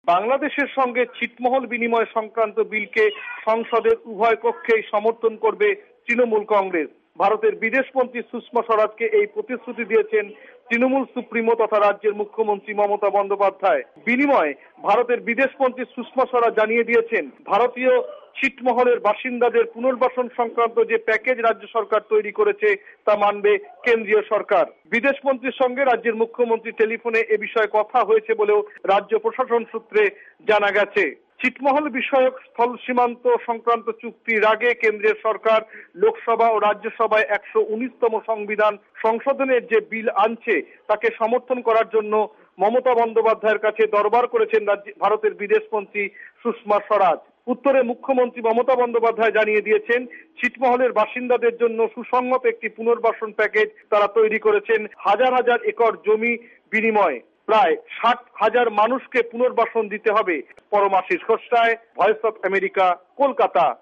বাংলাদেশের সঙ্গে ছিটমহল বিনিময় সংক্রান্ত বিলকে সংসদের উভয় কক্ষেই সমর্থন করবে তৃণমূল কংগ্রেস। ভারতের বিদেশমন্ত্রী সুষমা স্বরাজকে এই প্রতিশ্রুতি দিয়েছেন তৃণমূল সুপ্রিমো তথা রাজ্যের মুখ্যমন্ত্রী মমতা বন্দ্যোপাধ্যায়। বিনিময়ে ভারতের বিদেশমন্ত্রী সুষমা স্বরাজ জানিয়ে দিয়েছেন, ভারতীয় ছিটমহলের বাসিন্দাদের পুনর্বাসন সংক্রান্ত যে প্যাকেজ রাজ্য সরকার তৈরি করেছে তা মানবে কেন্দ্রীয় সরকার। বিদেশমন্ত্রীর সঙ্গে রাজ্যের মুখ্যমন্ত্রী টেলিফোনে এ বিষয়ে কথা হয়েছে বলেও রাজ্য প্রশাসন সূত্রে জানা গেছে। ছিটমহল বিষয়ক স্থল সীমান্ত সংক্রান্ত চুক্তির আগে কেন্দ্রের সরকার লোকসভা ও রাজ্যসভায় 119তম সংবিধান সংশোধনের যে বিল আনছে তাকে সমর্থন করার জন্য মমতা বন্দ্যোপাধ্যায়ের কাছে দরবার করেছেন ভারতের বিদেশমন্ত্রী সুষমা স্বরাজ। উত্তরে মুখ্যমন্ত্রী মমতা বন্দ্যোপাধ্যায় জানিয়ে দিয়েছেন, ছিটমহলের বাসিন্দাদের জন্য সুসংহত একটি পুনর্বাসন প্যাকেজ তারা তৈরি করেছেন। হাজার হাজার একর জমি বিনিময়ে প্রায় 60,000 মানুষকে পুনর্বাসন দিতে হবে। Paramashis Ghosh, voice of America, Kolkata.